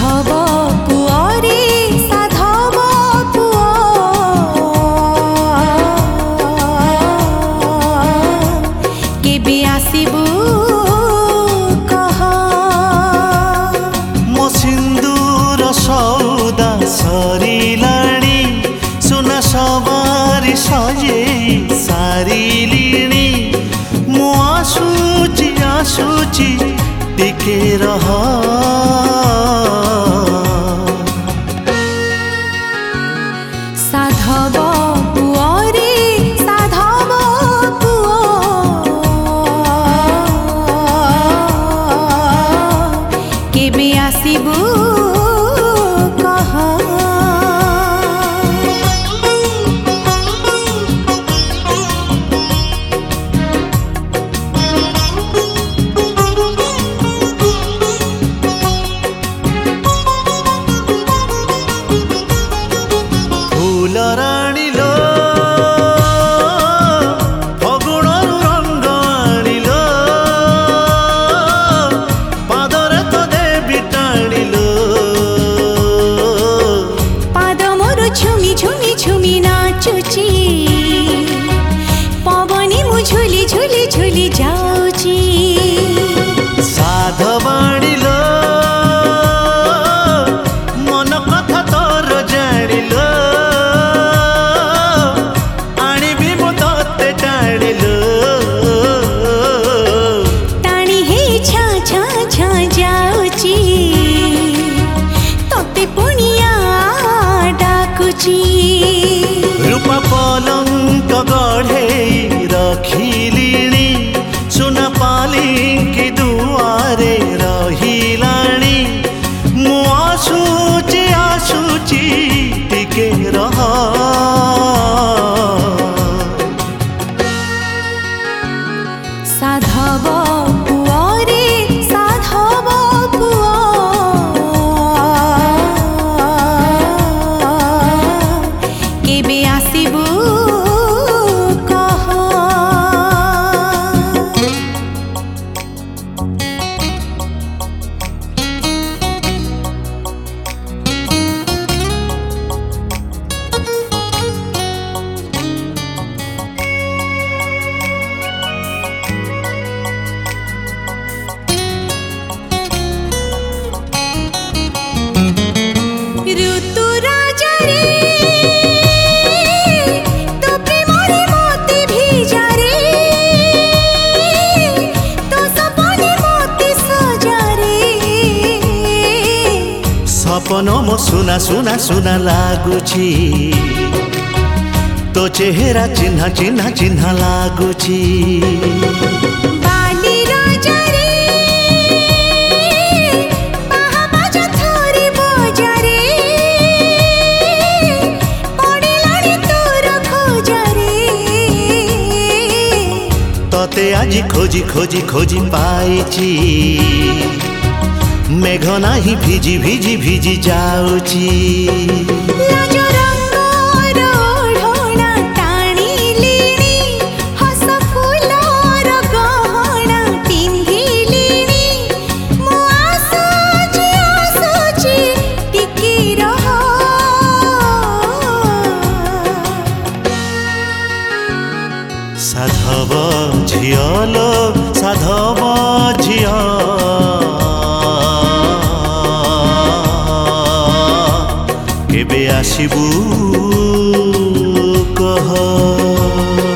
साधव पुअरे साधव पुअ केबे आसिबु कह मो सिंदूर सौदा सरिलाणी सुना सवारी सजे सारिलिणी मु आसुची आसुची टिके रह साधव पुअरे साधव पुअ केबे आसिबु कह फुलराणी लो फगुण रंग आनिल पादरे तो देवी टाणिल पाद मोर झुमी झुमी झुमी नाचुची पवनी मु झुली झुली झुली जाऊची साधवाणी लो मन कथा तोर जानिल आनिबी मु तोते टाणिल टाणी हे छा छा छा जाऊची तोते पुनिया डाकुची रूप पलंक गढ़े रखिलिणी सुना पालिंकी दुआरे रहिलाणी मु आसुची आसुची टिके रह साधव पुअरे साधव पुअ केबे आसिबु कह ऋतु राजा रे तो प्रेमरे मोते भिजा रे तो सपने मोते सजा रे सपन मो सुना सुना सुना लागुची तो चेहरा चिन्ह चिन्ह चिन्ह लागुची बाली राजा रे बाहा बाजा थोरी बजा रे पड़ेलाणी तोर खोजा रे तते आज खोजी खोजी खोजी पाइची मेघ नाही भिजी भिजी भिजी जाउची लाज रंगर ओढ़ଣା टाणिलिणी हस फुलर गहଣା पिंधिलिणी मु आसुची आसुची टिके रह साधव झियलो साधव झिय केबे आसिबु कह।